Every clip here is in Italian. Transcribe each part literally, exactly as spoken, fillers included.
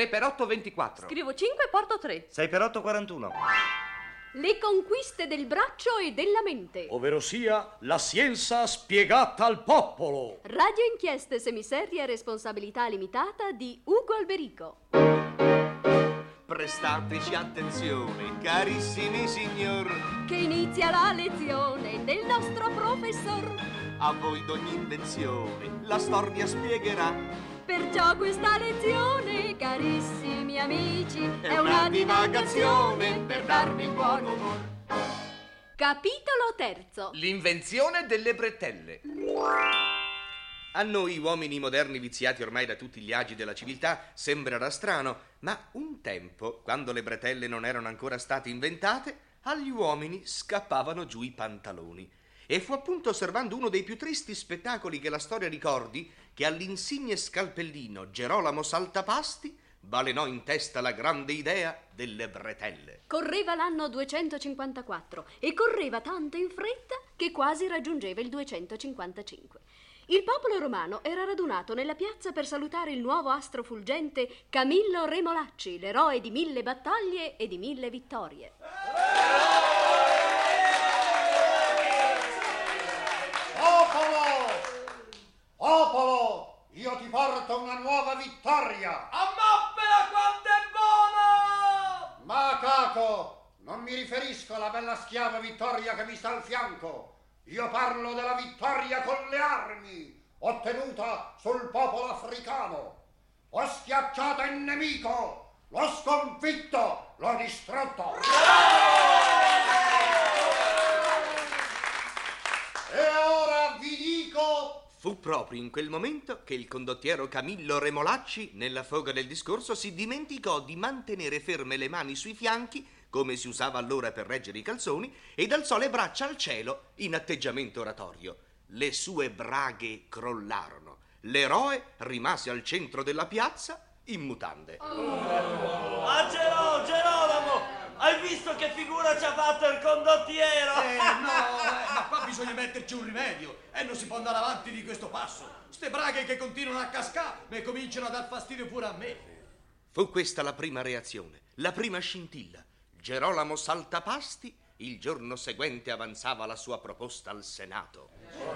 tre per otto, ventiquattro. Scrivo cinque e porto tre. sei per otto, quarantuno. Le conquiste del braccio e della mente. Ovvero sia la scienza spiegata al popolo. Radio inchieste semiserie a responsabilità limitata di Ugo Alberico. Prestateci attenzione, carissimi signor, Che inizia la lezione del nostro professor. a voi d'ogni invenzione la storia spiegherà. Perciò questa lezione, carissimi amici, è, È una una divagazione divagazione per darvi buon umore. Capitolo terzo. L'invenzione delle bretelle. A noi uomini moderni viziati ormai da tutti gli agi della civiltà sembrerà strano, ma un tempo, quando le bretelle non erano ancora state inventate, agli uomini scappavano giù i pantaloni. E fu appunto osservando uno dei più tristi spettacoli che la storia ricordi che all'insigne scalpellino Gerolamo Saltapasti balenò in testa la grande idea delle bretelle. Correva l'anno duecentocinquantaquattro e correva tanto in fretta che quasi raggiungeva il duecentocinquantacinque. Il popolo romano era radunato nella piazza per salutare il nuovo astro fulgente Camillo Remolacci, l'eroe di mille battaglie e di mille vittorie. Popolo! Popolo! Io ti porto una nuova vittoria! Ammappela quanto è buona! Ma Caco, non mi riferisco alla bella schiava Vittoria che mi sta al fianco. Io parlo della vittoria con le armi, ottenuta sul popolo africano. Ho schiacciato il nemico, l'ho sconfitto, l'ho distrutto. E ora vi dico... Fu proprio in quel momento che il condottiero Camillo Remolacci, nella foga del discorso, si dimenticò di mantenere ferme le mani sui fianchi, come si usava allora per reggere i calzoni, ed alzò le braccia al cielo in atteggiamento oratorio. Le sue braghe crollarono. L'eroe rimase al centro della piazza in mutande. Ah, Gerò, Gerolamo! Hai visto che figura ci ha fatto il condottiero? Eh, no, eh, ma qua bisogna metterci un rimedio e non si può andare avanti di questo passo. Ste braghe che continuano a cascare mi cominciano a dar fastidio pure a me. Fu questa la prima reazione, la prima scintilla. Gerolamo Saltapasti il giorno seguente avanzava la sua proposta al Senato.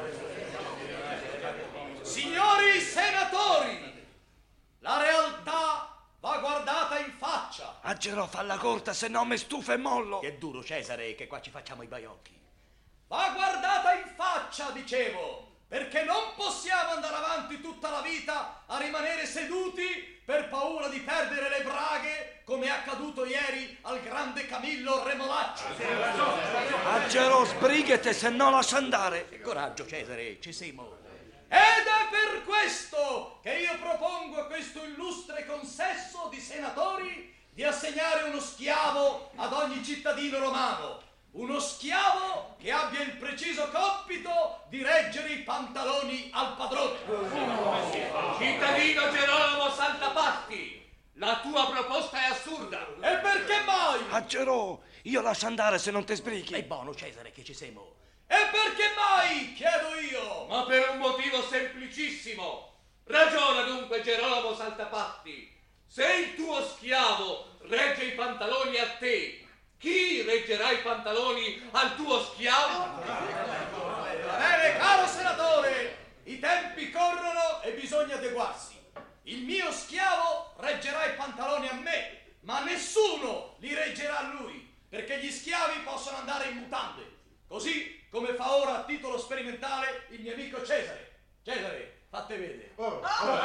Signori senatori, la realtà va guardata in faccia. Aggerò, falla corta, se no mi stufa e mollo. Che duro, Cesare, che qua ci facciamo i baiocchi. Va guardata in faccia, dicevo, perché non possiamo andare avanti tutta la vita a rimanere seduti per paura di perdere le braghe, come è accaduto ieri al grande Camillo Remolacci. Aggerò, sbrighete, se no lascia andare. Coraggio, Cesare, ci siamo. Ed è per questo che io propongo a questo illustre consesso di senatori di assegnare uno schiavo ad ogni cittadino romano. Uno schiavo che abbia il preciso compito di reggere i pantaloni al padrone. Cittadino Gerolamo Saltapasti, la tua proposta è assurda. E perché mai? Aggerò, io lascio andare se non ti sbrighi. È buono, Cesare, che ci siamo. E perché mai, chiedo io? Ma per un motivo semplicissimo. Ragiona dunque Gerolamo Saltapasti. Se il tuo schiavo regge i pantaloni a te, chi reggerà i pantaloni al tuo schiavo? Bene, caro senatore, i tempi corrono e bisogna adeguarsi. Il mio schiavo reggerà i pantaloni a me, ma nessuno li reggerà a lui, perché gli schiavi possono andare in mutande, così come fa ora a titolo sperimentale il mio amico Cesare. Cesare, fatte vedere. Oh.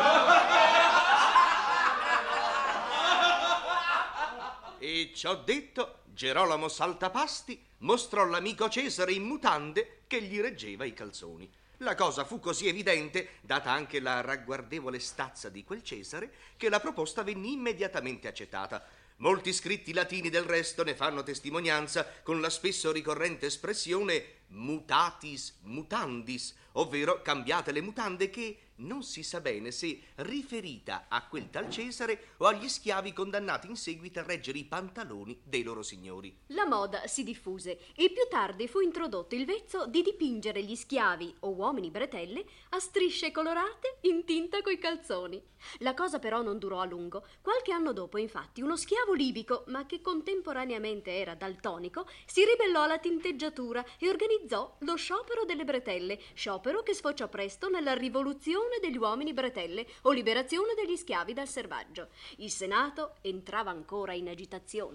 E ciò detto, Gerolamo Saltapasti mostrò l'amico Cesare in mutande che gli reggeva i calzoni. La cosa fu così evidente, data anche la ragguardevole stazza di quel Cesare, che la proposta venne immediatamente accettata. Molti scritti latini del resto ne fanno testimonianza con la spesso ricorrente espressione mutatis mutandis, ovvero cambiate le mutande, che non si sa bene se riferita a quel tal Cesare o agli schiavi condannati in seguito a reggere i pantaloni dei loro signori. La moda si diffuse e più tardi fu introdotto il vezzo di dipingere gli schiavi o uomini bretelle a strisce colorate in tinta coi calzoni. La cosa però non durò a lungo. Qualche anno dopo, infatti, uno schiavo libico, ma che contemporaneamente era daltonico, si ribellò alla tinteggiatura e organizzò lo sciopero delle bretelle, sciopero che sfociò presto nella rivoluzione degli uomini bretelle o liberazione degli schiavi dal servaggio. Il Senato entrava ancora in agitazione.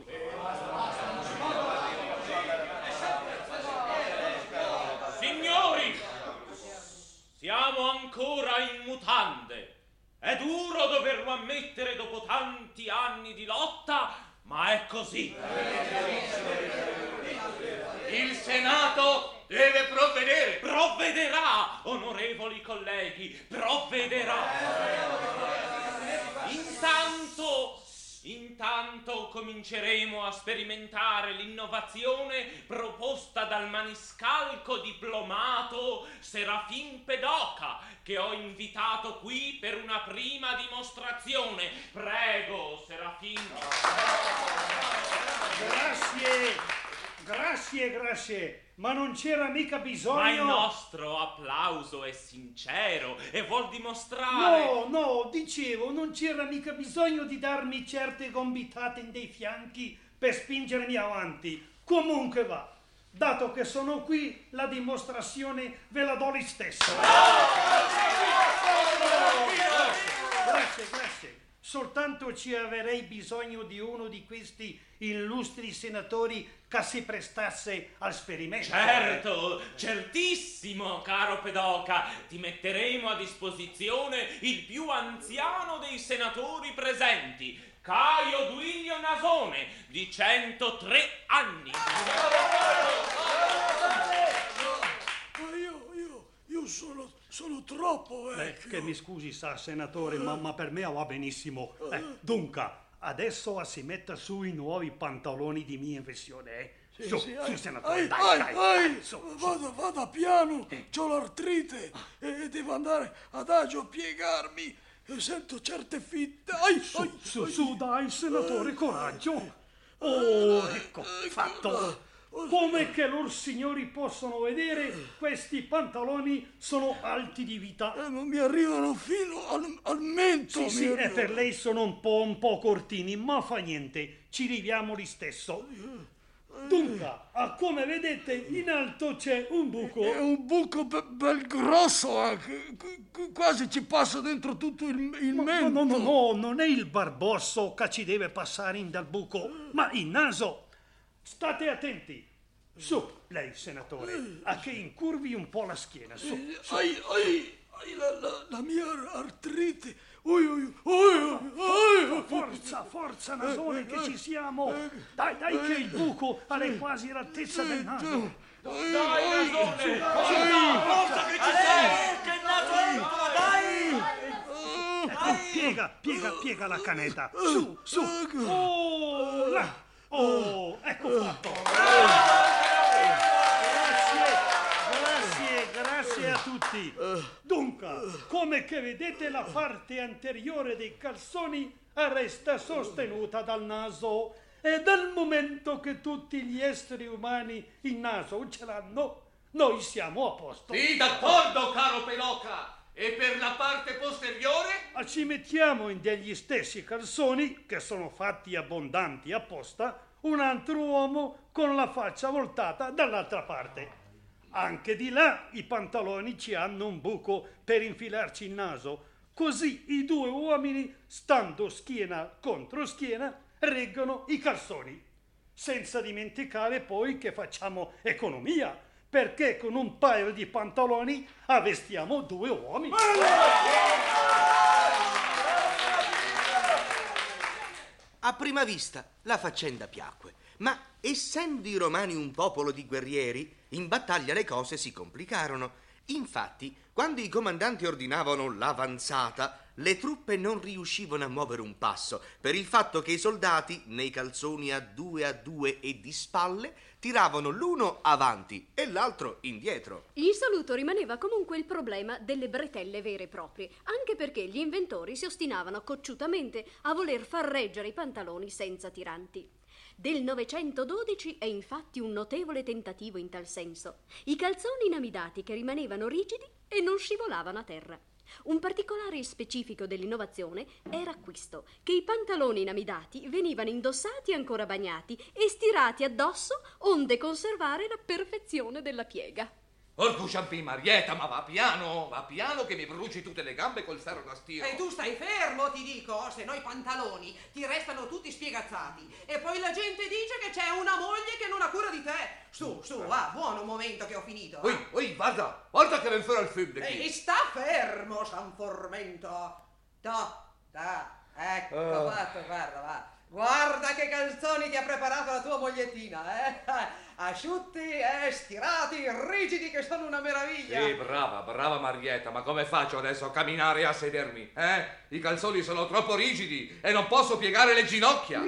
Signori, siamo ancora in mutande. È duro doverlo ammettere dopo tanti anni di lotta, ma è così. Il Senato deve provvedere. Provvederà, onorevoli colleghi, provvederà. Intanto, intanto cominceremo a sperimentare l'innovazione proposta dal maniscalco diplomato Serafin Pedoca, che ho invitato qui per una prima dimostrazione. Prego, Serafin. Grazie. Grazie, grazie, ma non c'era mica bisogno... Ma il nostro applauso è sincero e vuol dimostrare... No, no, dicevo, non c'era mica bisogno di darmi certe gombitate dei fianchi per spingermi avanti. Comunque va, dato che sono qui, la dimostrazione ve la do lo stesso. Grazie, grazie. Soltanto ci avrei bisogno di uno di questi illustri senatori che si prestasse al esperimento. Certo, certissimo, caro Pedoca. Ti metteremo a disposizione il più anziano dei senatori presenti, Caio Duilio Nasone, di centotré anni. Ma io, io, io sono... Sono troppo vecchio. Eh, che mi scusi, sa, senatore, ma, ma per me va benissimo. Eh, dunque, adesso si metta su i nuovi pantaloni di mia inversione, eh? Sì, su, sì, su, ai, senatore, ai, dai, ai, dai, ai, dai, su, vada, vada piano, eh. C'ho l'artrite e devo andare adagio a piegarmi. E sento certe fitte. Ai, su, ai, su, ai. su, dai, senatore, coraggio. Oh, ecco, fatto. Come che loro signori possono vedere, questi pantaloni sono alti di vita. Eh, non mi arrivano fino al, al mento. Sì, sì, e per lei sono un po', un po' cortini, ma fa niente, ci arriviamo lo stesso. Dunque, come vedete, in alto c'è un buco. È un buco be- bel grosso anche, quasi ci passa dentro tutto il, il ma, mento. No, no, no, no, non è il barbosso che ci deve passare in dal buco, ma il naso. State attenti. Su, lei, senatore, a che incurvi un po' la schiena. Su, su. Ai, ai, ai la, la, la mia artrite. Ui, ui, ui, ui. Forza, forza, Nasone, che ci siamo. Dai, dai, che il buco è quasi all'altezza del naso. Dai, Nasone, forza che ci sei, che il naso entra, dai. Ecco, piega, piega, piega la caneta. Su, su. Oh, là. Oh, ecco fatto. Grazie, grazie, grazie a tutti. Dunque, come che vedete, la parte anteriore dei calzoni resta sostenuta dal naso, e dal momento che tutti gli esseri umani il naso ce l'hanno, noi siamo a posto. Sì, d'accordo, caro Pedoca. E per la parte posteriore? Ci mettiamo in degli stessi calzoni, che sono fatti abbondanti apposta, un altro uomo con la faccia voltata dall'altra parte. Anche di là i pantaloni ci hanno un buco per infilarci il naso, così i due uomini, stando schiena contro schiena, reggono i calzoni. Senza dimenticare poi che facciamo economia, perché con un paio di pantaloni avvestiamo due uomini. A prima vista la faccenda piacque, ma essendo i romani un popolo di guerrieri, in battaglia le cose si complicarono Infatti, quando i comandanti ordinavano l'avanzata, le truppe non riuscivano a muovere un passo per il fatto che i soldati, nei calzoni a due a due e di spalle, tiravano l'uno avanti e l'altro indietro. Insoluto rimaneva comunque il problema delle bretelle vere e proprie, anche perché gli inventori si ostinavano cocciutamente a voler far reggere i pantaloni senza tiranti. Del novecentododici è infatti un notevole tentativo in tal senso. I calzoni inamidati che rimanevano rigidi e non scivolavano a terra. Un particolare specifico dell'innovazione era questo, che i pantaloni inamidati venivano indossati ancora bagnati e stirati addosso onde conservare la perfezione della piega. Orco Ciampì, Marietta, ma va piano, va piano che mi bruci tutte le gambe col ferro da stiro. E tu stai fermo, ti dico, se no i pantaloni ti restano tutti spiegazzati. E poi la gente dice che c'è una moglie che non ha cura di te. Su, su, va, buono un momento che ho finito. Ui, ui, guarda, guarda che ven fuori il film di qui. E sta fermo, San Formento. Da, da, ecco, Oh. fatto, guarda, va. Guarda che calzoni ti ha preparato la tua mogliettina, eh? Asciutti, eh, stirati, rigidi, che sono una meraviglia. Sì, brava, brava Marietta, ma come faccio adesso a camminare e a sedermi? Eh? I calzoni sono troppo rigidi e non posso piegare le ginocchia.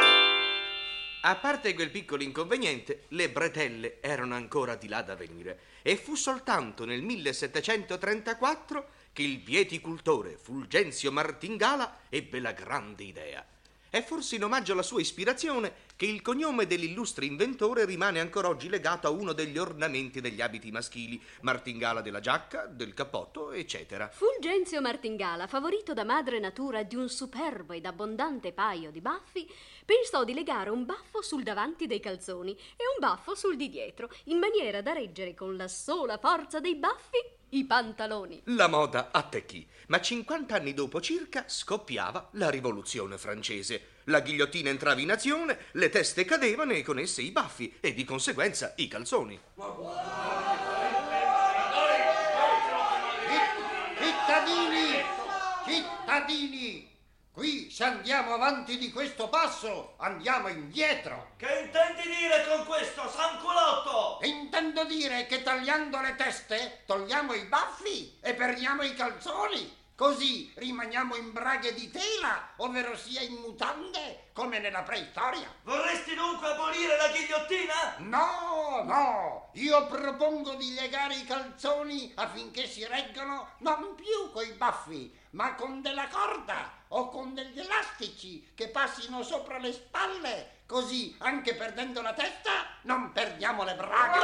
A parte quel piccolo inconveniente, le bretelle erano ancora di là da venire e fu soltanto nel millesettecentotrentaquattro che il vieticultore Fulgenzio Martingala ebbe la grande idea. È forse in omaggio alla sua ispirazione che il cognome dell'illustre inventore rimane ancora oggi legato a uno degli ornamenti degli abiti maschili, Martingala della giacca, del cappotto, eccetera. Fulgenzio Martingala, favorito da madre natura di un superbo ed abbondante paio di baffi, pensò di legare un baffo sul davanti dei calzoni e un baffo sul di dietro, in maniera da reggere con la sola forza dei baffi i pantaloni. La moda attecchì, ma cinquanta anni dopo circa scoppiava la rivoluzione francese. La ghigliottina entrava in azione, le teste cadevano e con esse i baffi e di conseguenza i calzoni. Cittadini, cittadini, qui se andiamo avanti di questo passo, andiamo indietro. Che intendi dire con questo, Sanculotto? Intendo dire che tagliando le teste togliamo i baffi e perdiamo i calzoni. Così rimaniamo in braghe di tela, ovvero sia in mutande, come nella preistoria. Vorresti dunque abolire la ghigliottina? No, no, io propongo di legare i calzoni affinché si reggano non più coi baffi, ma con della corda o con degli elastici che passino sopra le spalle, così anche perdendo la testa non perdiamo le braghe.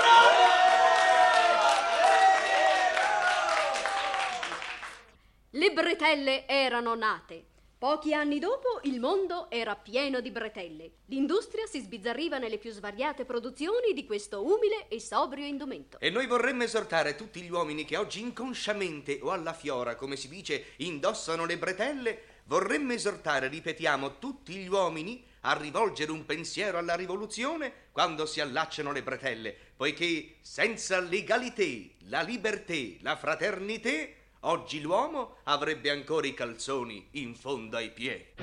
Le bretelle erano nate. Pochi anni dopo il mondo era pieno di bretelle. L'industria si sbizzarriva nelle più svariate produzioni di questo umile e sobrio indumento. E noi vorremmo esortare tutti gli uomini che oggi inconsciamente o alla fiora, come si dice, indossano le bretelle, vorremmo esortare, ripetiamo, tutti gli uomini a rivolgere un pensiero alla rivoluzione quando si allacciano le bretelle, poiché senza l'égalité, la liberté, la fraternité, oggi l'uomo avrebbe ancora i calzoni in fondo ai piedi.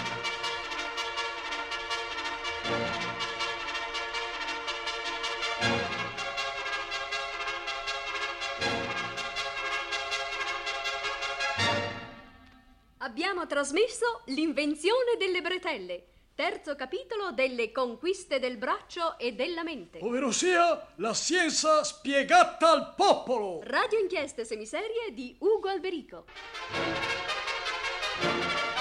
Abbiamo trasmesso l'invenzione delle bretelle, terzo capitolo delle conquiste del braccio e della mente. Ovvero sia la scienza spiegata al popolo. Radio Inchieste Semiserie di Ugo Alberico.